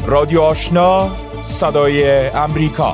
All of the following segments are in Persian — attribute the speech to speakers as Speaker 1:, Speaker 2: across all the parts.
Speaker 1: رادیو آشنا صدای امریکا.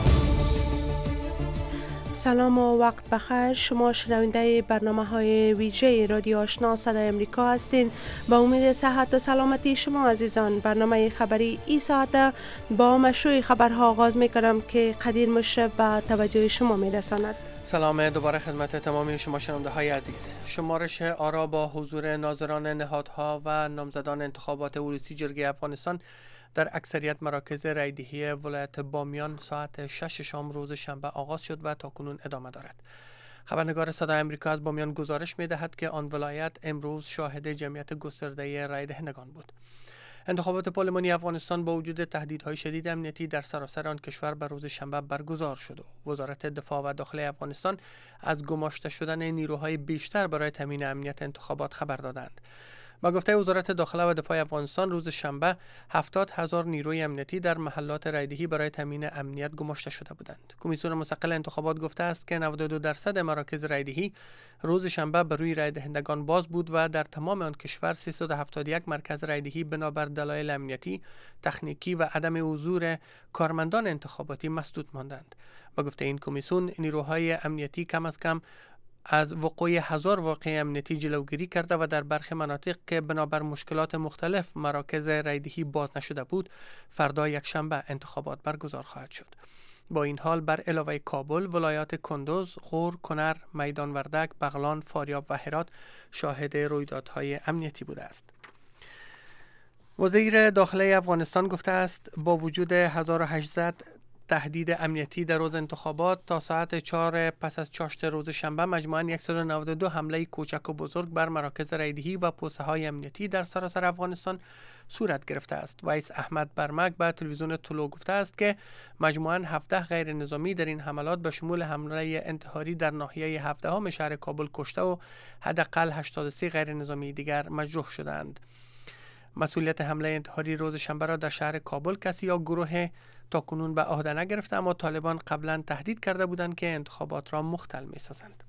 Speaker 2: سلام و وقت بخیر. شما شنونده برنامه‌های ویژه رادیو آشنا صدای امریکا هستین. با امید صحت و سلامتی شما عزیزان، برنامه خبری این ساعت با مشروع خبرها آغاز می‌کنم که قدیر مشرف به توجه شما می‌رساند.
Speaker 3: سلام دوباره خدمت تمامی شما شنونده‌های عزیز. شمارش آرا با حضور ناظران نهادها و نامزدان انتخابات ولسی جرگه افغانستان در اکثریت مراکز رایدهی ولایت بامیان ساعت 6 شام روز شنبه آغاز شد و تاکنون ادامه دارد. خبرنگار صدای امریکا از بامیان گزارش می‌دهد که آن ولایت امروز شاهد جمعیت گسترده رایدهندگان بود. انتخابات پارلمانی افغانستان با وجود تهدیدهای شدید امنیتی در سراسر آن کشور بر روز شنبه برگزار شد و وزارت دفاع و داخلی افغانستان از گماشته شدن نیروهای بیشتر برای تامین امنیت انتخابات خبر دادند. با گفته وزارت داخله و دفاع افغانستان روز شنبه 70,000 نیروی امنیتی در محلات رایدهی برای تامین امنیت گماشته شده بودند. کمیسیون مستقل انتخابات گفته است که 92% مراکز رایدهی روز شنبه بر روی رای دهندگان باز بود و در تمام آن کشور 371 مرکز رایدهی بنابر دلایل امنیتی، تکنیکی و عدم حضور کارمندان انتخاباتی مسدود ماندند. با گفته این کمیسیون نیروهای امنیتی کم از کم از وقوع 1000 واقعه امنیتی جلوگیری کرده و در برخی مناطق که بنابر مشکلات مختلف مراکز رایدهی باز نشده بود فردا یکشنبه انتخابات برگزار خواهد شد. با این حال بر علاوه کابل، ولایات کندوز، غور، کنر، میدان وردک، بغلان، فاریاب و هرات شاهد رویدادهای امنیتی بوده است. وزیر داخلی افغانستان گفته است با وجود 1800 تهدید امنیتی در روز انتخابات تا ساعت 4 پس از چاشت روز شنبه مجموعاً 192 حمله کوچک و بزرگ بر مراکز رایدهی و پوسته های امنیتی در سراسر افغانستان صورت گرفته است. ویس احمد برمک به تلویزیون طلوع گفته است که مجموعاً 17 غیر نظامی در این حملات به شمول حمله انتحاری در ناحیه 17 شهر کابل کشته و حداقل 83 غیر نظامی دیگر مجروح شدند. مسئولیت حمله انتحاری روز شنبه را در شهر کابل کسی یا گروه تاکنون به عهده نگرفته، اما طالبان قبلا تهدید کرده بودند که انتخابات را مختل می‌سازند.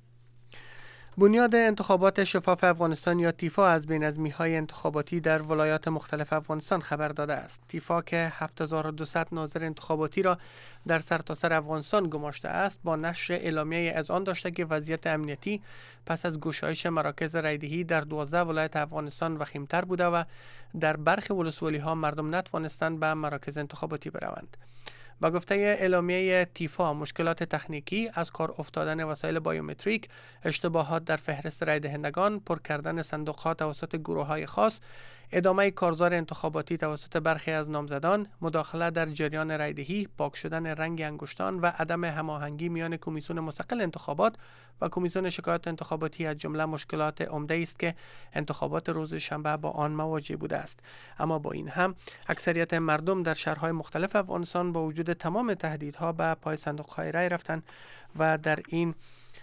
Speaker 3: بنیاد انتخابات شفاف افغانستان یا تیفا از بی‌نظمی‌های انتخاباتی در ولایات مختلف افغانستان خبر داده است. تیفا که 7200 ناظر انتخاباتی را در سرتاسر افغانستان گماشته است، با نشر اعلامیه اذعان داشته که وضعیت امنیتی پس از گشایش مراکز رایدهی در 12 ولایت افغانستان وخیم‌تر بوده و در برخی ولسوالی‌ها مردم نتوانستند به مراکز انتخاباتی بروند. با گفته اعلامیه تیفا، مشکلات تکنیکی، از کار افتادن وسایل بایومتریک، اشتباهات در فهرست رای دهندگان، پر کردن صندوق‌ها توسط گروه‌های خاص، ادامه کارزار انتخاباتی توسط برخی از نامزدان، مداخله در جریان رایدهی، پاک شدن رنگ انگشتان و عدم هماهنگی میان کمیسیون مستقل انتخابات و کمیسیون شکایات انتخاباتی از جمله مشکلات عمده است که انتخابات روز شنبه با آن مواجه بوده است. اما با این هم اکثریت مردم در شهرهای مختلف افغانستان با وجود تمام تهدیدها به پای صندوق‌های رای رفتند و در این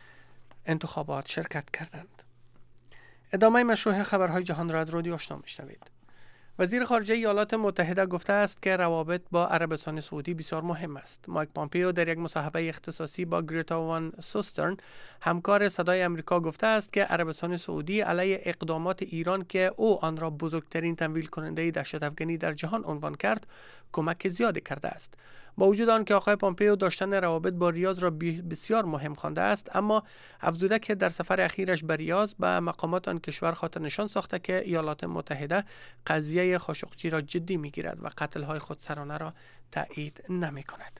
Speaker 3: انتخابات شرکت کردند. ادامه مشروع خبرهای جهان را از رادیو آشنا میشنوید. وزیر خارجه ایالات متحده گفته است که روابط با عربستان سعودی بسیار مهم است. مایک پامپیو در یک مصاحبه اختصاصی با گریتا وان سوسترن، همکار صدای امریکا، گفته است که عربستان سعودی علیه اقدامات ایران که او آن را بزرگترین تمویل کننده دهشت افغانی در جهان عنوان کرد، کمک زیادی کرده است. با وجود آن که آقای پامپیو داشتن روابط با ریاض را بسیار مهم خوانده است، اما افزوده که در سفر اخیرش به ریاض به مقامات آن کشور خاطر نشان ساخته که ایالات متحده قضیه خاشقچی را جدی میگیرد و قتل‌های خودسرانه را تایید نمی‌کند.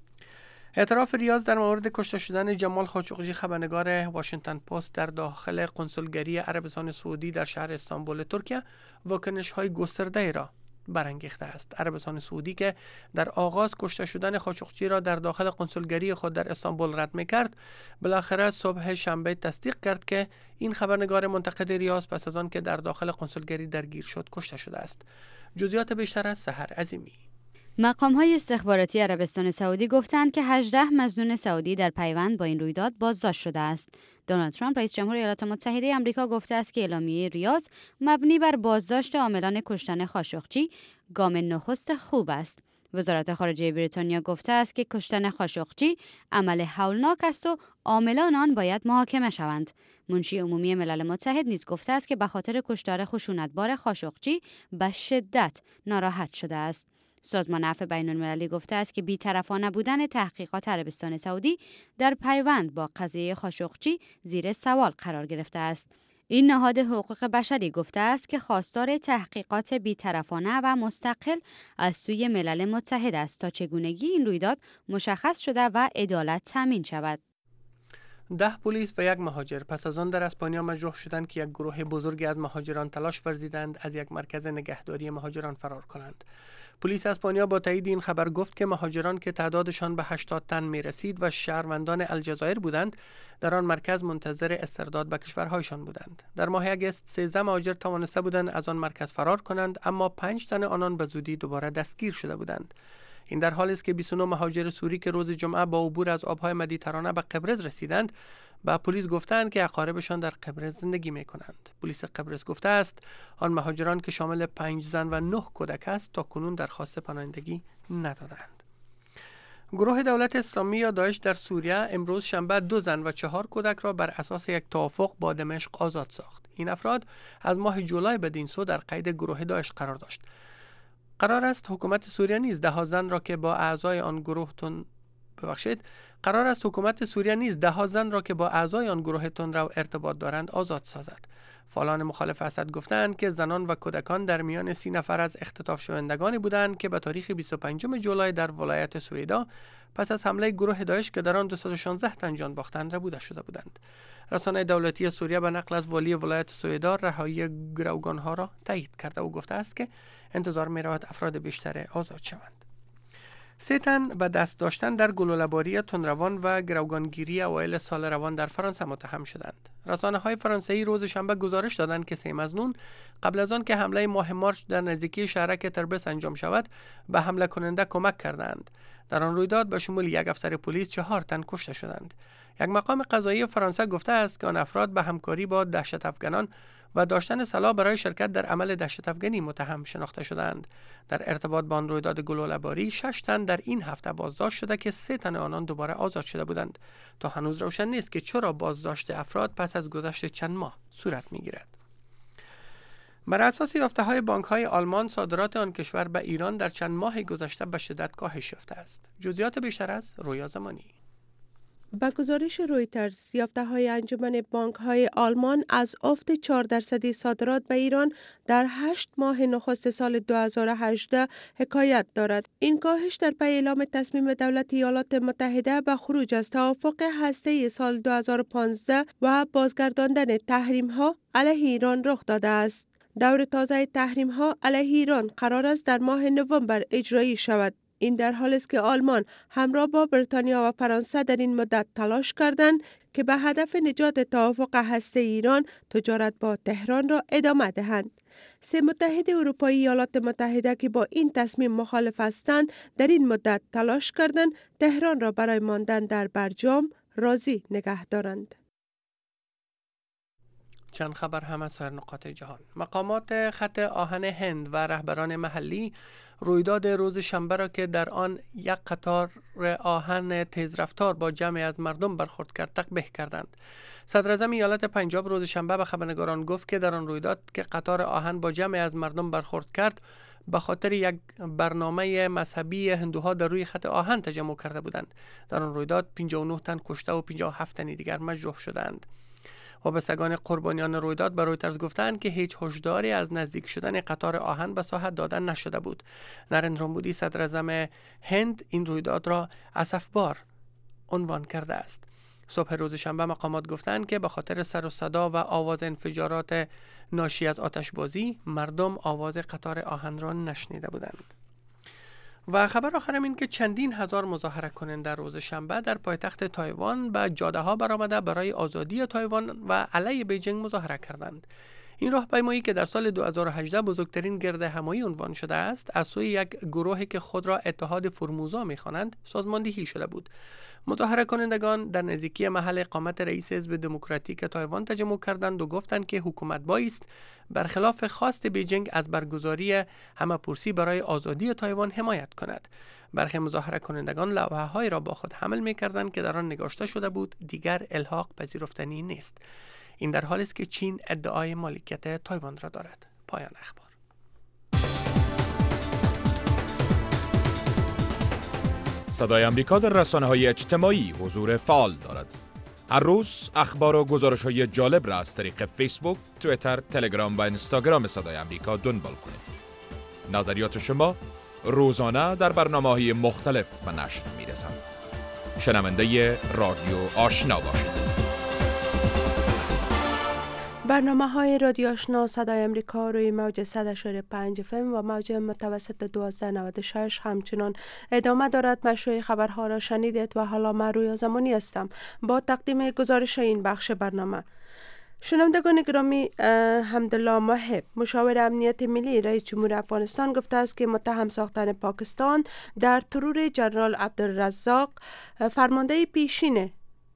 Speaker 3: اعتراف ریاض در مورد کشته شدن جمال خاشقچی، خبرنگار واشنگتن پست، در داخل قنسولگری عربستان سعودی در شهر استانبول ترکیه واکنش‌های گسترده را برانگیخته است. عربستان سعودی که در آغاز کشته شدن خاشقچی را در داخل قنسولگری خود در استانبول رد می‌کرد، بالاخره صبح شنبه تصدیق کرد که این خبرنگار منتقد ریاض پس از آن که در داخل قنسولگری درگیر شد کشته شده است. جزئیات بیشتر از سحر عظیمی.
Speaker 4: مقام‌های استخباراتی عربستان سعودی گفتند که 18 مظنون سعودی در پیوند با این رویداد بازداشت شده است. دونالد ترامپ رئیس جمهور ایالات متحده آمریکا گفته است که اعلامیه ریاض مبنی بر بازداشت عاملان کشتن خاشقچی گام نخست خوب است. وزارت خارجه بریتانیا گفته است که کشتن خاشقچی عمل هولناک است و عاملان آن باید محاکمه شوند. منشی عمومی ملل متحد نیز گفته است که به خاطر کشتار خشونتبار خاشقچی به شدت ناراحت شده است. سازمان عفو بین‌المللی گفته است که بی‌طرفانه بودن تحقیقات عربستان سعودی در پیوند با قضیه خاشقچی زیر سوال قرار گرفته است. این نهاد حقوق بشری گفته است که خواستار تحقیقات بی‌طرفانه و مستقل از سوی ملل متحد است تا چگونگی این رویداد مشخص شده و عدالت تامین شود.
Speaker 3: 10 پلیس و 1 مهاجر پس از آن در اسپانیا مجروح شدند که یک گروه بزرگی از مهاجران تلاش ورزیدند از یک مرکز نگهداری مهاجران فرار کنند. پلیس اسپانیا با تایید این خبر گفت که مهاجران که تعدادشان به 80 تن می رسید و شهروندان الجزایر بودند در آن مرکز منتظر استرداد به کشورهایشان بودند. در ماه اگست 13 مهاجر توانسته بودند از آن مرکز فرار کنند، اما 5 تن آنان به زودی دوباره دستگیر شده بودند. این در حالی است که 29 مهاجر سوری که روز جمعه با عبور از آبهای مدیترانه به قبرس رسیدند به پلیس گفتند که اقاربشان در قبرس زندگی می کنند. پلیس قبرس گفته است آن مهاجران که شامل 5 زن و 9 کودک است تا کنون درخواست پناهندگی ندادند. گروه دولت اسلامی یا داعش در سوریه امروز شنبه 2 زن و 4 کودک را بر اساس یک توافق با دمشق آزاد ساخت. این افراد از ماه جولای بدین سو در قید گروه داعش قرار داشت. قرار است حکومت سوریه نیز 10 زن را که با اعضای آن گروه تندرو ارتباط دارند آزاد سازد. فعالان مخالف اسد گفتند که زنان و کودکان در میان 30 نفر از اختطاف شوندگانی بودند که به تاریخ 25 جولای در ولایت سویدا پس از حمله گروه داعش که در آن 216 تن جان باختند ربوده شده بودند. رسانه دولتی سوریه به نقل از والی ولایت سویدا رهایی گروگانها را تایید کرده و گفته است که انتظار می رود افراد بیشتر آزاد شوند. 3 تن به دست داشتن در گلوله‌باری تندروان و گروگانگیری اوایل سال روان در فرانسه متهم شدند. رسانه‌های فرانسوی روز شنبه گزارش دادند که 3 مظنون قبل از آن که حمله ماه مارچ در نزدیکی شهرک تربس انجام شود به حمله کننده کمک کردند. در آن رویداد به شمول 1 افسر پلیس 4 تن کشته شدند. یک مقام قضایی فرانسه گفته است که آن افراد به همکاری با دهشت افغانان و داشتن سلاح برای شرکت در عمل دهشت افغانی متهم شناخته شدند. در ارتباط با آن رویداد گلوله‌باری 6 تن در این هفته بازداشت شده که 3 تن آنان دوباره آزاد شده بودند. تا هنوز روشن نیست که چرا بازداشت افراد پس از گذشت چند ماه صورت می‌گیرد. بر اساس یافته‌های بانک‌های آلمان صادرات آن کشور به ایران در چند ماه گذشته به شدت کاهش یافته است. جزئیات بیشتر از رویا زمانی.
Speaker 2: با گزارش رویترز، یافته‌های انجمن بانک‌های آلمان از افت 4% صادرات به ایران در 8 ماه نخست سال 2018 حکایت دارد. این کاهش در پی اعلام تصمیم دولت ایالات متحده به خروج از توافق هسته‌ای سال 2015 و بازگرداندن تحریم‌ها علیه ایران رخ داده است. دور تازه تحریم‌ها علیه ایران قرار است در ماه نوامبر اجرایی شود. این در حالی است که آلمان همراه با بریتانیا و فرانسه در این مدت تلاش کردند که به هدف نجات توافق هسته ایران تجارت با تهران را ادامه دهند. 3 متحد اروپایی ایالات متحده که با این تصمیم مخالف هستند در این مدت تلاش کردند تهران را برای ماندن در برجام راضی نگه دارند.
Speaker 3: چند خبر هم از سایر نقاط جهان. مقامات خط آهن هند و رهبران محلی رویداد روز شنبه را که در آن یک قطار آهن تیزرفتار با جمعی از مردم برخورد کرد تقبیح کردند. صدر اعظم ایالت پنجاب روز شنبه به خبرنگاران گفت که در آن رویداد که قطار آهن با جمعی از مردم برخورد کرد به خاطر یک برنامه مذهبی هندوها در روی خط آهن تجمع کرده بودند. در آن رویداد 59 تن کشته و 57 تن دیگر مجروح شدند. وابستگان قربانیان رویداد به رویترز گفتند که هیچ هشداری از نزدیک شدن قطار آهن به ساحت دادن نشده بود. نریندرا مودی صدر اعظم هند این رویداد را اسفبار عنوان کرده است. صبح روز شنبه مقامات گفتند که به خاطر سر و صدا و آواز انفجارات ناشی از آتشبازی مردم آواز قطار آهن را نشنیده بودند. و خبر آخرم این که چندین هزار مظاهره کننده روز شنبه در پایتخت تایوان به جاده ها برآمده برای آزادی تایوان و علیه بیجینگ مظاهره کردند. این راهپیمایی که در سال 2018 بزرگترین گرد همایی عنوان شده است از سوی یک گروهی که خود را اتحاد فرموزا می‌خوانند سازماندهی شده بود. مظاهره کنندگان در نزدیکی محل اقامت رئیس حزب دموکراتیک تایوان تجمع کردند و گفتند که حکومت بایست برخلاف خواست بیجینگ از برگزاری همه‌پرسی برای آزادی تایوان حمایت کند. برخی مظاهره کنندگان لوحه‌هایی را با خود حمل می‌کردند که در آن نگاشته شده بود دیگر الحاق پذیرفتنی نیست. این در حالی است که چین ادعای مالکیت تایوان را دارد. پایان اخبار.
Speaker 1: صدای امریکا در رسانه‌های اجتماعی حضور فعال دارد. هر روز اخبار و گزارش‌های جالب را از طریق فیسبوک، توییتر، تلگرام و اینستاگرام صدای امریکا دنبال کنید. نظریات شما روزانه در برنامه‌های مختلف به نشر می‌رسند. شنونده رادیو آشنا باشید.
Speaker 2: برنامه‌های رادیو آشنا صدای امریکا روی موج 100.5 FM و موج متوسط 1296 همچنان ادامه دارد. مشروع خبرها را شنیدید و حالا من رویا زمانی هستم با تقدیم گزارش این بخش برنامه. شنوندگان گرامی، حمدالله محب مشاور امنیت ملی رئیس جمهور افغانستان گفته است که متهم ساختن پاکستان در ترور جنرال عبدالرزاق فرمانده پیشین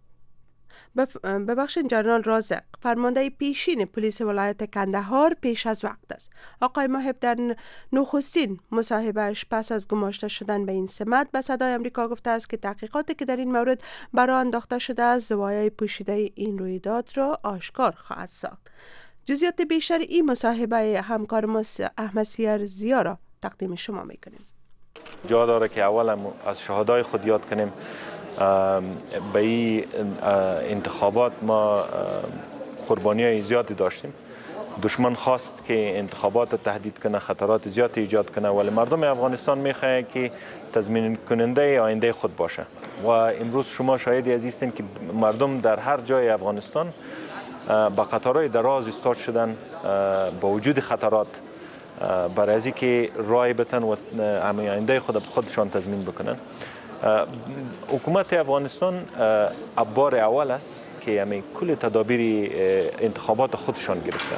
Speaker 2: جنرال رازق فرمانده پیشین پلیس ولایت کندهار پیش از وقت است. آقای محب در نخستین مصاحبه‌اش پس از گماشته شدن به این سمت به صدای امریکا گفته است که تحقیقاتی که در این مورد برای انداخته شده است زوایای پوشیده این رویداد را آشکار خواهد ساخت. جزئیات بیشتر این مصاحبه همکار ما احمد سیر زیا را تقدیم شما می‌کنیم.
Speaker 5: جا داره که اول از شهدای خود یاد کنیم. به این انتخابات ما قربانی‌های زیادی داشتیم. دشمن خواست که انتخابات تهدید کنه، خطرات زیادی ایجاد کنه، ولی مردم افغانستان میخواهند که تضمین کننده آینده خود باشه و امروز شما شاهدی از هستین که مردم در هر جای افغانستان با قطارهای دراز ایستاد شدن با وجود خطرات برای از اینکه رای بتن و آینده خودشان تضمین بکنن. حکومت افغانستان بار اول است که همین کل تدابیر انتخابات خودشان گرفته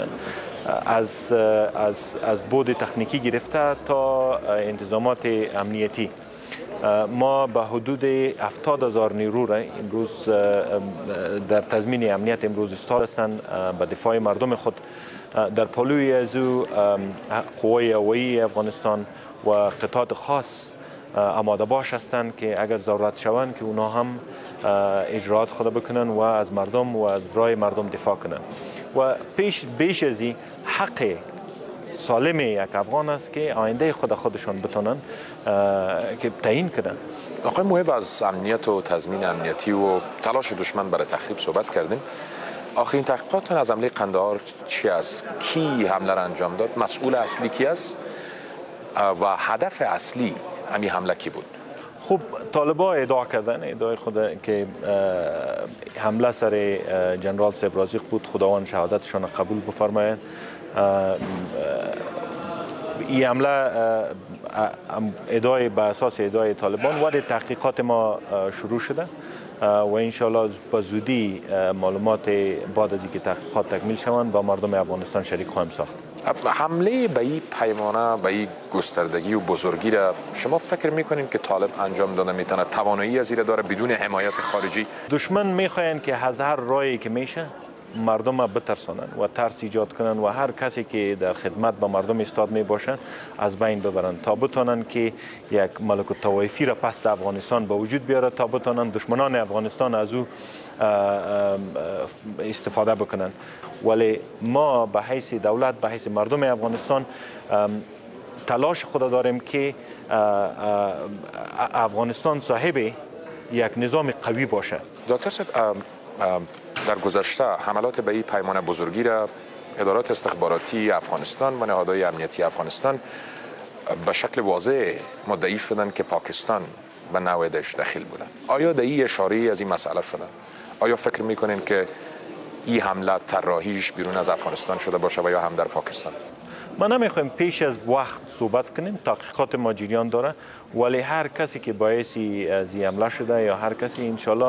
Speaker 5: از بود تکنیکی گرفته تا انتظامات امنیتی. ما به حدود 70,000 نیرو را امروز در تضمین امنیت امروز ایستاد هستند به دفاع مردم خود. در پلوی از او قوای هوایی افغانستان و قطعات خاص آماده باش هستند که اگر ضرورت شوند که اونا هم اجرات خود بکنن و از مردم و از رای مردم دفاع کنن و بیش از این حق سالم یک افغان است که آینده خودشان بتونن که تعیین کنن.
Speaker 6: آقای محب، از امنیت و تضمین امنیتی و تلاش دشمن برای تخریب صحبت کردیم. آخرین تحقیقاتتان از حمله قندهار چی است؟ کی حمله را انجام داد؟ مسئول اصلی کی است؟ و هدف اصلی همین حمله کی بود؟
Speaker 5: خب طالبا ادعای خود که حمله سر جنرال صاحب رازق بود. خداوند شهادتشان قبول بفرماید. این حمله به اساس ادعای طالبان ولی تحقیقات ما شروع شده و انشالله با زودی معلومات بعد از اینکه تحقیقات تکمیل شوند با مردم افغانستان شریک خواهیم ساخت.
Speaker 6: حمله به این پیمانه، به این گستردگی و بزرگی را شما فکر میکنین که طالب انجام داده میتونه توانایی از این داره بدون حمایت خارجی؟
Speaker 5: دشمن میخواین که از هر راهی که میشه مردم بترسانن و ترس ایجاد کنن و هر کسی که در خدمت با مردم ایستاد می باشن از بین ببرن تا بتونن که یک ملک الطوایفی را پس افغانستان به وجود بیاره، تا بتونن دشمنان افغانستان از او استفاده بکنن. ولی ما به حیث دولت، به حیث مردم افغانستان تلاش خود داریم که افغانستان صاحب یک نظام قوی باشه.
Speaker 6: دکتر صاحب، در گذشته حملات به این پیمانه بزرگی را ادارات استخباراتی افغانستان و نهادهای امنیتی افغانستان به شکل واضح مدعی شدند که پاکستان به نوعش دخیل بودند. آیا در این اشاره از این مسئله شده؟ آیا فکر میکنین که این حمله طراحیش بیرون از افغانستان شده باشه و یا هم در پاکستان؟
Speaker 5: ما نمیخوایم پیش از وقت صحبت کنیم. تحقیقات ما جریان داره، ولی هر کسی که باعثی از این حمله شده یا هر کسی انشالله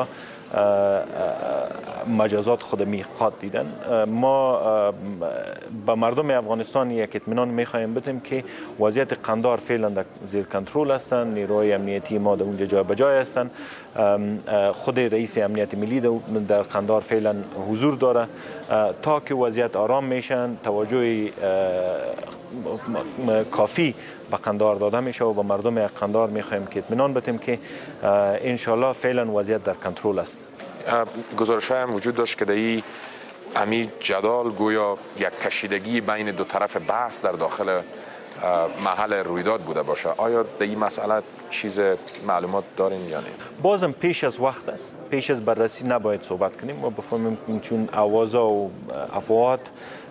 Speaker 5: مجازات خود میخواد دیدن. ما با مردم افغانستان یک اطمینان میخوایم بدیم که وضعیت قندهار فعلا زیر کنترل هستند. نیروهای امنیتی ما در اونجا جای به جای هستند. خود رئیس امنیت ملی در قندهار فعلا حضور داره. تا که وضعیت آرام میشن توجه کافی به قندهار داده میشه و به مردم قندهار میخوایم که اطمینان بدیم که انشالله فعلا وضعیت در کنترل است.
Speaker 6: گزارش هم وجود داشت که در این جدال گویا یک کشیدگی بین دو طرف بحث در داخل محل رویداد بوده باشه. آیا در این مسئله چیز معلومات دارین یا نه؟
Speaker 5: بازم پیش از وقت است، پیش از بررسی نباید صحبت کنیم و بفهمیم چون آوازا و افواهات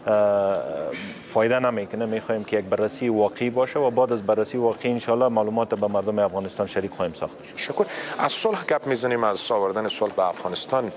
Speaker 5: فایده نمیکنه. میخوایم که یک بررسی واقعی باشه و بعد از بررسی واقعی انشالله معلومات به مردم افغانستان شریک خواهیم ساخت.
Speaker 6: شکر. از صلح گپ میزنیم، از آوردن صلح به افغانستان.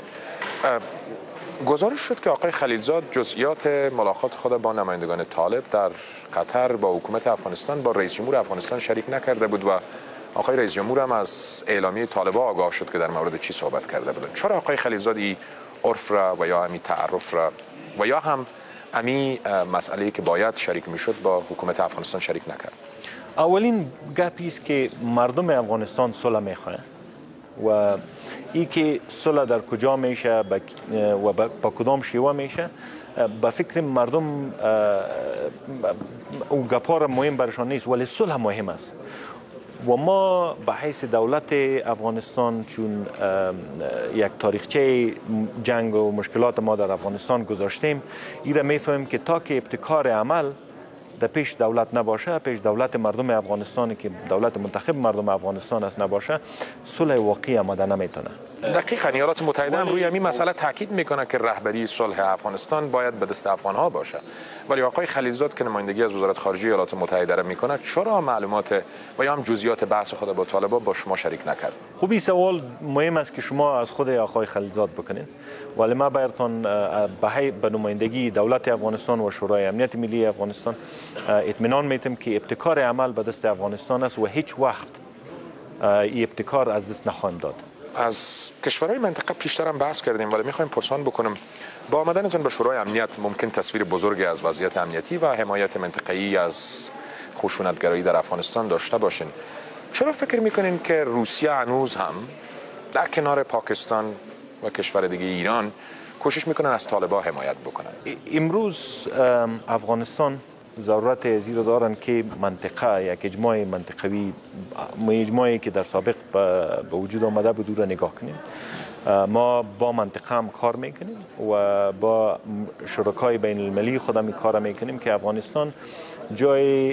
Speaker 6: گزارش شد که آقای خلیلزاد جزئیات ملاقات خود با نمایندگان طالب در قطر با حکومت افغانستان با رئیس جمهور افغانستان شریک نکرده بود و آقای رئیس جمهور هم از اعلامیه طالبان آگاه شد که در مورد چی صحبت کرده بودند. چرا آقای خلیلزاد این عرف را و یا همین تعارف را و یا هم همین مسئله‌ای که باید شریک میشد با حکومت افغانستان شریک نکرد؟
Speaker 5: اولین گپی است که مردم افغانستان صلح میخواهند و ای که صلح در کجا میشه و با کدام شیوه میشه به فکر مردم او گپار مهم برشان نیست، ولی صلح مهم است و ما به حیث دولت افغانستان چون یک تاریخچه جنگ و مشکلات ما در افغانستان گذاشتیم، این را میفهمیم که تا که ابتکار عمل در پیش دولت نباشه، پیش دولت مردم افغانستانی که دولت منتخب مردم افغانستان است نباشه، صلح واقعی آماده نمیتونه.
Speaker 6: دقیقاً ایالات متحده هم روی همین مسئله تاکید میکنه که رهبری صلح افغانستان باید به دست افغان‌ها باشه، ولی آقای خلیلزاد که نمایندگی از وزارت خارجه ایالات متحده را میکنه چرا معلومات و یا هم جزئیات بحث خود با طالبان با شما شریک نکرد؟
Speaker 5: خوبی سوال مهم است که شما از خود آقای خلیلزاد بکنید، ولی ما بایدتون به نمایندگی دولت افغانستان و شورای امنیت ملی افغانستان اطمینان میتم که ابتکار عمل به دست افغانستان است و هیچ وقت این ابتکار از دست نخواهیم داد.
Speaker 6: از کشورهای منطقه پیشتر هم بحث کردیم، ولی میخوایم پرسان بکنم با آمدنتون به شورای امنیت ممکن تصویر بزرگی از وضعیت امنیتی و حمایت منطقه‌ای از خشونتگرایی در افغانستان داشته باشین. چرا فکر میکنین که روسیه هنوز هم در کنار پاکستان و کشور دیگه ایران کوشش میکنن از طالبان حمایت بکنن؟
Speaker 5: امروز افغانستان ضرورت زیر دارن که منطقه یک اجماع منطقوی، اجماعی که در سابق به وجود آمده بود را نگاه کنیم. ما با منطقه هم کار میکنیم و با شرکای بین المللی خودم کار میکنیم که افغانستان جای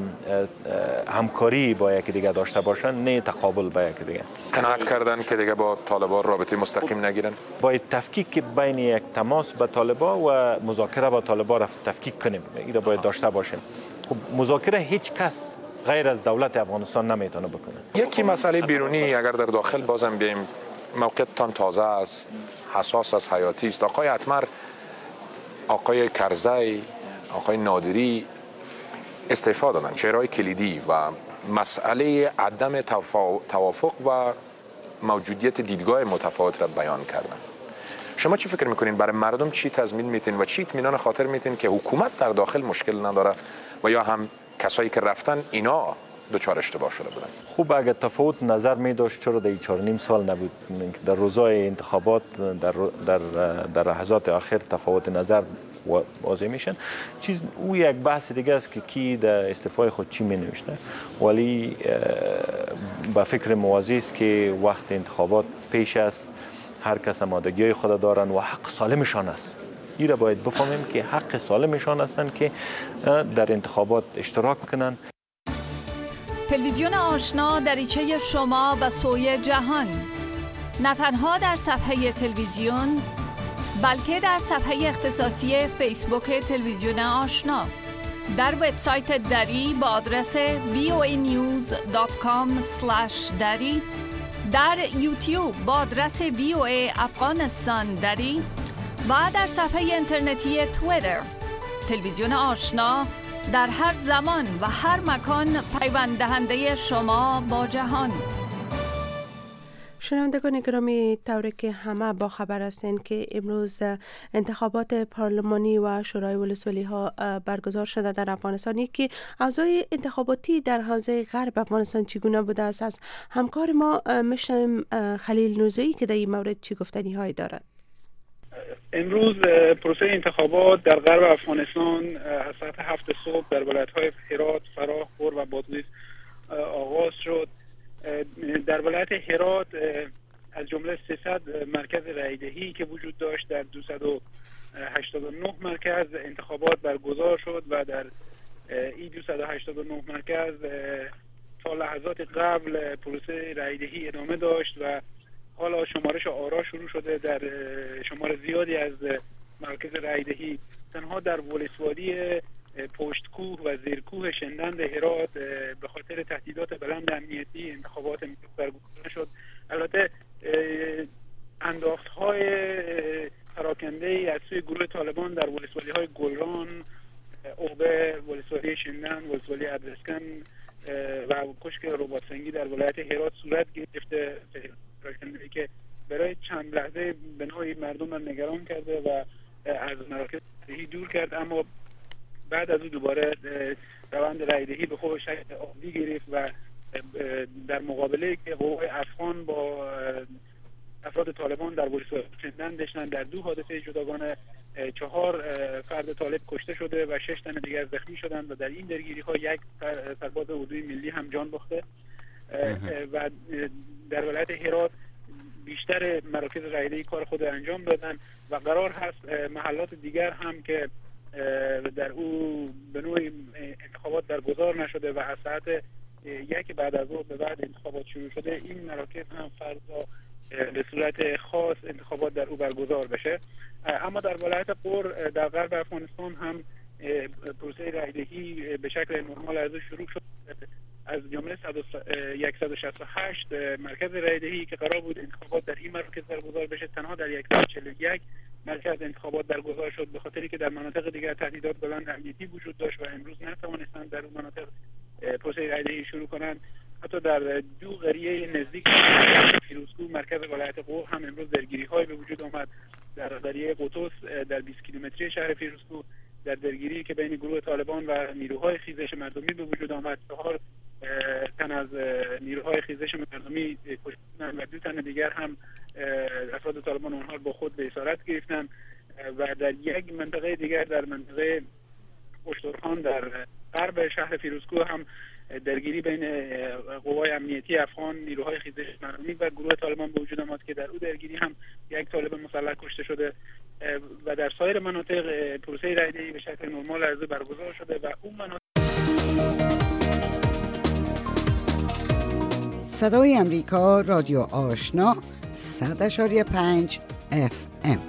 Speaker 5: همکاری با یکی دیگه داشته باشن، نه تقابل با یکی دیگه.
Speaker 6: قناعت کردن که دیگه با طالبان رابطه مستقیم نگیرن؟
Speaker 5: باید تفکیک بین یک تماس با طالبان و مذاکره با طالبان را تفکیک کنیم. این را باید داشته باشیم. خب مذاکره هیچ کس غیر از دولت افغانستان نمیتونه بکنه.
Speaker 6: یکی مسئله بیرونی اگر در داخل بازم بیایم، موقعیتتان تازه است، حساس است، حیاتی است. آقای اتمر، آقای کرزی، آقای نادری استعفا دادن، چهره‌های کلیدی و مسئله عدم توافق و موجودیت دیدگاه متفاوت را بیان کردن. شما چی فکر میکنین؟ برای مردم چی تضمین میتین و چی اطمینان خاطر میتین که حکومت در داخل مشکل نداره و یا هم کسایی که رفتن اینا دچار اشتباه شده بودن؟
Speaker 5: خوب اگر تفاوت نظر می داشت چرا در 4.5 سال نبود؟ در روزهای انتخابات در لحظات آخر تفاوت نظر واضح میشن. چیز او یک بحث دیگه است که کی در استعفای خود چی می نوشته، ولی با فکر موازی است که وقت انتخابات پیش است، هر کس آمادگی خود دارن و حق سالمشان است. این را باید بفهمیم که حق سالمشان هستند که در انتخابات اشتراک کنند.
Speaker 7: تلویزیون آشنا دریچه شما به سوی جهان، نه تنها در صفحه تلویزیون بلکه در صفحه اختصاصی فیسبوک تلویزیون آشنا، در وبسایت دری با آدرس voanews.com/dari، در یوتیوب با آدرس VOA افغانستان دری و در صفحه اینترنتی توییتر. تلویزیون آشنا در هر زمان و هر مکان پیوند دهنده شما با جهان.
Speaker 2: شنوندگان گرامی، طوری که همه با خبر هستند که امروز انتخابات پارلمانی و شورای ولسوالی ها برگزار شده در افغانستان. که اوضاع انتخاباتی در حوزه غرب افغانستان چگونه بوده است؟ از همکار ما میشنویم خلیل نوزایی که در این مورد چی گفتنی هایی دارد.
Speaker 8: امروز پروسه انتخابات در غرب افغانستان از ساعت 7 صبح در ولایت‌های هرات، فراه، غور و بادغیس آغاز شد. در ولایت هرات از جمله 300 مرکز رایدهی که وجود داشت، در 289 مرکز انتخابات برگزار شد و در این 289 مرکز تا لحظات قبل پروسه رایدهی ادامه داشت و حالا شمارش آرا شروع شده در شمار زیادی از مراکز رایدهی. تنها در ولسوالی پشتکوه و زیرکوه شندند هرات به خاطر تهدیدات بلند امنیتی انتخابات برگزار نشد. البته انداخت‌های پراکنده از سوی گروه طالبان در ولسوالی‌های گلران، اوبه، ولسوالی شندند، ولسوالی ادرسکن و کشک رباطسنگی در ولایت هرات صورت گرفته پراکنده‌ای که برای چند لحظه به نوعی مردم را نگران کرده و از مراکز رایدهی دور کرد، اما بعد از او دوباره روند رایدهی به خود شکل عادی گرفت و در مقابله که قوای افغان با افراد طالبان در ولسوالی شندند داشتند، در 2 حادثه جداگانه 4 فرد طالب کشته شده و 6 تن دیگر زخمی شدند و در این درگیری‌ها 1 سرباز اردوی ملی هم جان باخته. و در ولایت هرات بیشتر مراکز رایدهی کار خود انجام دادن و قرار هست محلات دیگر هم که در او به نوعی انتخابات برگزار نشده و از ساعت 1 بعد از ظهر به بعد انتخابات شروع شده، این مراکز هم فردا به صورت خاص انتخابات در او برگزار بشه. اما در ولایت قور در غرب افغانستان هم پروسه رایدهی به شکل نرمال از شروع شد. از جمله 168 مرکز رایدهی که قرار بود انتخابات در این مراکز برگزار بشه، تنها در 141 مرکز انتخابات برگزار شد، به خاطری که در مناطق دیگر تهدیدات بلند امنیتی وجود داشت و امروز نتوانستند در اون مناطق پروسه رایدهی شروع کنند. حتی در 2 قریه نزدیک فیروزکوه مرکز ولایت قور هم امروز درگیری‌های به وجود آمد. در قریه قطوس در 20 کیلومتری شهر فیروزکوه در درگیری که بین گروه طالبان و نیروهای خیزش مردمی به وجود آمد، 4 تن از نیروهای خیزش مردمی کشته شدند و 2 تن دیگر هم افراد طالبان اونها با خود به اسارت گرفتند. و در یک منطقه دیگر در منطقه اشترخان در غرب شهر فیروزکوه هم درگیری بین قوای امنیتی افغان، نیروهای خیزش مردمی و گروه طالبان به وجود آمد که در او درگیری هم 1 طالب مسلح کشته شده و در سایر مناطق پروسه رایدهی به شکل نرمال از برگزار شده و اون مناطق.
Speaker 9: صدای امریکا، رادیو آشنا، 100.5 FM.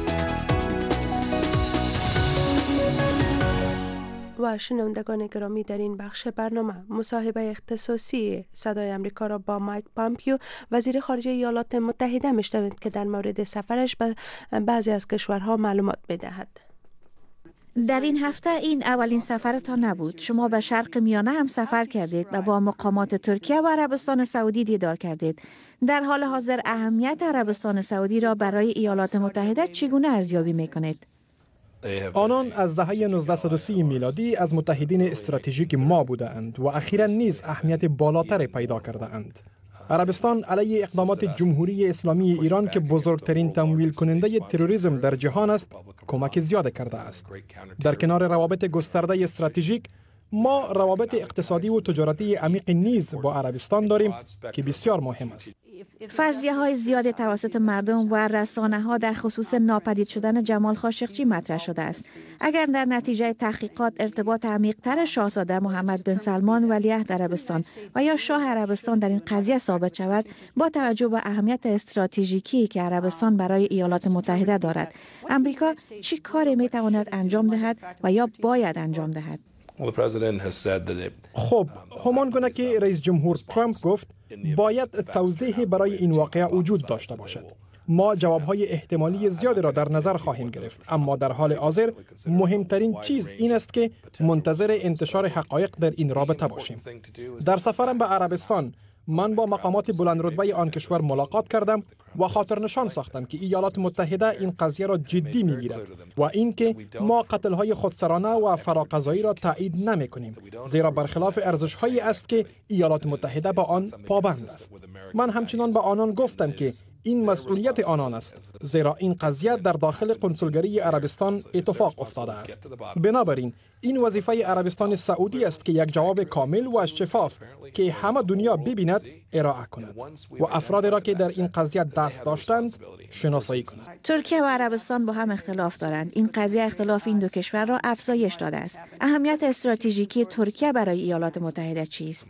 Speaker 2: و شنوندگان گرامی، در این بخش برنامه مصاحبه اختصاصی صدای امریکا را با مایک پامپیو وزیر خارجه ایالات متحده میشنوید که در مورد سفرش به بعضی از کشورها معلومات بدهد.
Speaker 10: در این هفته این اولین سفرتان نبود. شما به شرق میانه هم سفر کردید و با مقامات ترکیه و عربستان سعودی دیدار کردید. در حال حاضر اهمیت عربستان سعودی را برای ایالات متحده چگونه ارزیابی میکنید؟
Speaker 11: آنان از دهه 1930 میلادی از متحدین استراتژیک ما بودند و اخیراً نیز اهمیت بالاتر پیدا کرده اند. عربستان علیه اقدامات جمهوری اسلامی ایران که بزرگترین تمویل کننده تروریسم در جهان است، کمک زیاد کرده است. در کنار روابط گسترده استراتژیک، ما روابط اقتصادی و تجارتی عمیق نیز با عربستان داریم که بسیار مهم است.
Speaker 10: فرضیه های زیاد توسط مردم و رسانه ها در خصوص ناپدید شدن جمال خاشقچی مطرح شده است. اگر در نتیجه تحقیقات ارتباط عمیق تر شاهزاده محمد بن سلمان ولیعهد عربستان و یا شاه عربستان در این قضیه ثابت شود، با توجه به اهمیت استراتژیکی که عربستان برای ایالات متحده دارد، امریکا چه کاری می تواند انجام دهد و یا باید انجام دهد؟
Speaker 11: خب، همان گونه که رئیس جمهور ترامپ گفت، باید توضیحی برای این واقعه وجود داشته باشد. ما جوابهای احتمالی زیادی را در نظر خواهیم گرفت، اما در حال حاضر مهمترین چیز این است که منتظر انتشار حقایق در این رابطه باشیم. در سفرم به عربستان، من با مقامات بلندرتبه آن کشور ملاقات کردم و خاطر نشان ساختم که ایالات متحده این قضیه را جدی می‌گیرد و اینکه ما قتل‌های خودسرانه و فراقضایی را تایید نمی‌کنیم، زیرا برخلاف ارزش‌هایی است که ایالات متحده به آن پابند است. من همچنان به آنان گفتم که این مسئولیت آنان است، زیرا این قضیه در داخل قنصلگری عربستان اتفاق افتاده است. بنابراین این وظیفه عربستان سعودی است که یک جواب کامل و شفاف که همه دنیا ببیند ارائه کند و افرادی را که در این قضیه دست داشتند شناسایی کند.
Speaker 10: ترکیه و عربستان با هم اختلاف دارند. این قضیه اختلاف این دو کشور را افزایش داده است. اهمیت استراتژیکی ترکیه برای ایالات متحده چیست؟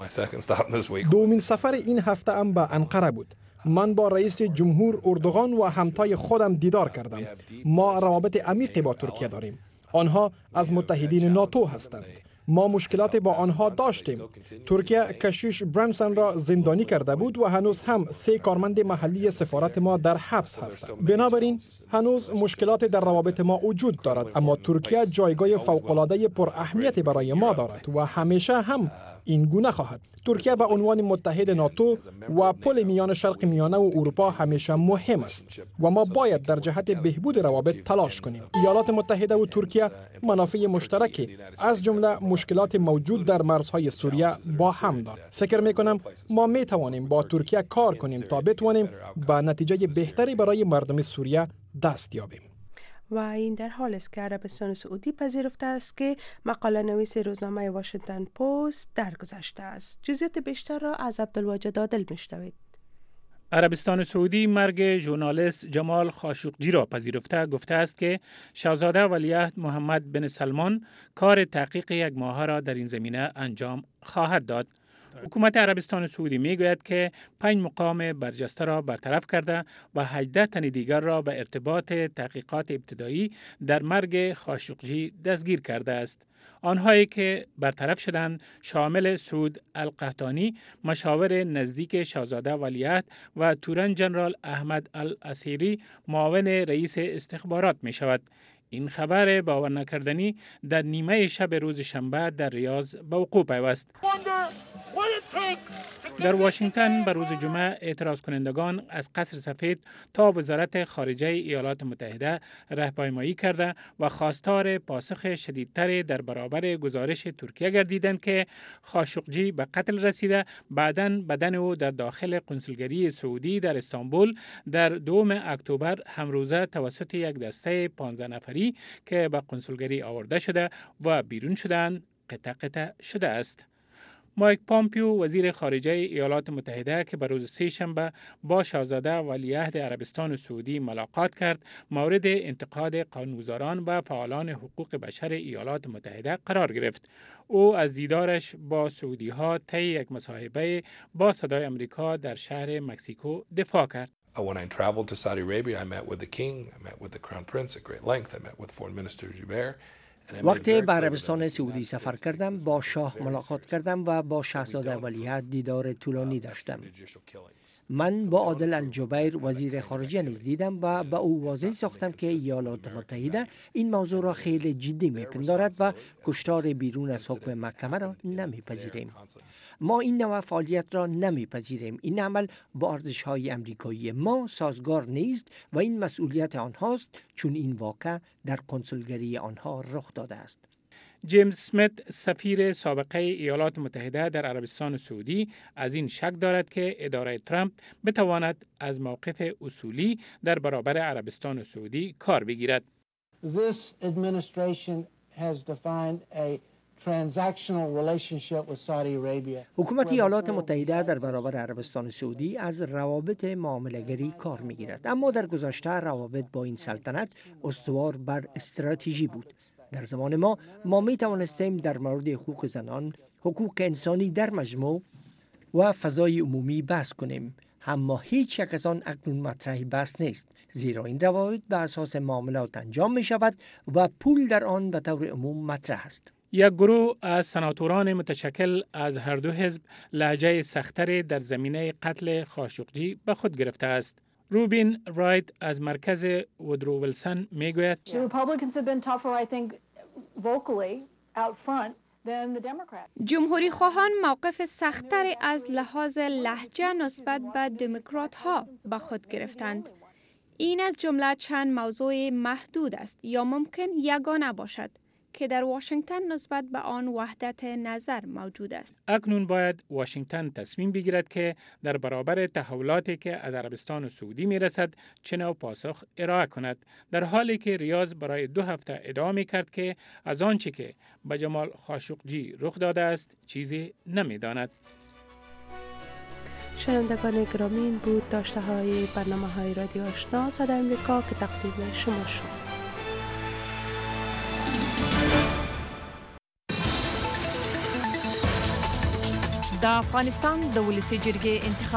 Speaker 11: دومین سفر این هفته ام به انقره بود. من با رئیس جمهور اردوغان و همتای خودم دیدار کردم. ما روابط عمیقی با ترکیه داریم. آنها از متحدین ناتو هستند. ما مشکلات با آنها داشتیم. ترکیه کشیش برانسون را زندانی کرده بود و هنوز هم 3 کارمند محلی سفارت ما در حبس هستند. بنابراین هنوز مشکلات در روابط ما وجود دارد، اما ترکیه جایگاه فوق‌العاده پر اهمیت برای ما دارد و همیشه هم این گونه خواهد. ترکیه به عنوان متحد ناتو و پل میان شرق میانه و اروپا همیشه مهم است و ما باید در جهت بهبود روابط تلاش کنیم. ایالات متحده و ترکیه منافع مشترکی از جمله مشکلات موجود در مرزهای سوریه با هم دارند. فکر می‌کنم ما می‌توانیم با ترکیه کار کنیم تا بتوانیم به نتیجه بهتری برای مردم سوریه دست یابیم.
Speaker 2: و این در حال است که عربستان سعودی پذیرفته است که مقاله نویس روزنامه واشنگتن پست درگذشته است. جزئیات بیشتر را از عبدالواجد عادل میشنوید.
Speaker 12: عربستان سعودی مرگ ژورنالیست جمال خاشقجی را پذیرفته گفته است که شاهزاده ولیعهد محمد بن سلمان کار تحقیق 1 ماهه را در این زمینه انجام خواهد داد. حکومت عربستان سعودی میگوید که 5 مقام برجسته را برطرف کرده و 18 تن دیگر را به ارتباط تحقیقات ابتدایی در مرگ خاشقجی دستگیر کرده است. آنهایی که برطرف شدند شامل سعود القحطانی، مشاور نزدیک شاهزاده ولیعهد و تورن جنرال احمد الاسیری، معاون رئیس استخبارات می شود. این خبر باور نکردنی در نیمه شب روز شنبه در ریاض به وقوع پیوست. در واشنگتن به روز جمعه اعتراض کنندگان از قصر سفید تا وزارت خارجه ایالات متحده راهپیمایی کرده و خواستار پاسخ شدیدتری در برابر گزارش ترکیه گردیدند که خاشقجی به قتل رسیده. بعداً بدن او در داخل قنصلگری سعودی در استانبول در 2 اکتبر همروزه توسط یک دسته 15 نفری که به قنصلگری آورده شده و بیرون شدند قطع شده است. مایک پامپیو وزیر خارجه ایالات متحده که به روز 3 شنبه با شاهزاده ولیعهد عربستان سعودی ملاقات کرد، مورد انتقاد قانونگذاران و فعالان حقوق بشر ایالات متحده قرار گرفت. او از دیدارش با سعودی ها طی یک مصاحبه با صدای امریکا در شهر مکسیکو دفاع کرد.
Speaker 13: When I traveled to Saudi Arabia, I met with the king, I met with the crown prince at great length, I met with foreign minister Jubair.
Speaker 14: وقتی به عربستان سعودی سفر کردم با شاه ملاقات کردم و با شاهزاده ولیعهد دیدار طولانی داشتم. من با عادل الجبیر وزیر خارجه نیز دیدم و به او واضح ساختم که ایالات متحده این موضوع را خیلی جدی میپندارد و کشتار بیرون از حکم محکمه را نمیپذیریم. ما این نوع فعالیت را نمیپذیریم. این عمل با ارزش‌های امریکایی ما سازگار نیست و این مسئولیت آنهاست، چون این واقعه در کنسولگری آنها رخ داده است.
Speaker 12: جیمز اسمیت سفیر سابقه ایالات متحده در عربستان سعودی از این شک دارد که اداره ترامپ بتواند از موقف اصولی در برابر عربستان سعودی کار بگیرد.
Speaker 15: This administration has defined a transactional relationship with Saudi Arabia.
Speaker 14: حکومت ایالات متحده در برابر عربستان سعودی از روابط معامله‌گری کار می‌گیرد، اما در گذشته روابط با این سلطنت استوار بر استراتژی بود. در زمان ما می توانستیم در مورد حقوق زنان، حقوق انسانی در مجموع و فضای عمومی بحث کنیم، اما هیچ یک از آن اکنون مطرح بحث نیست، زیرا این روابط به اساس معاملات انجام می شود و پول در آن به طور عموم مطرح است.
Speaker 12: یک گروه از سناتوران متشکل از هر دو حزب لهجه سختری در زمینه قتل خاشقجی به خود گرفته است. روبین رایت از مرکز وودرو ویلسون میگوید
Speaker 16: جمهوری خواهان موقف سخت‌تری از لحاظ لهجه نسبت به دموکرات ها به خود گرفتند. این از جمله چند موضوع محدود است یا ممکن یگانه باشد. که در واشنگتن نسبت به آن وحدت نظر موجود است.
Speaker 12: اکنون باید واشنگتن تصمیم بگیرد که در برابر تحولاتی که از عربستان سعودی می رسد چه نوع پاسخ ارائه کند، در حالی که ریاض برای 2 هفته ادعا می کرد که از آنچه که به جمال خاشقجی رخ داده است چیزی نمی داند.
Speaker 2: شنوندگان گرامی، این بود داشته های برنامه های رادیو آشنا صدای امریکا که تقدیم شما شد.
Speaker 17: د افغانستان د ولسی جرګې انتخاب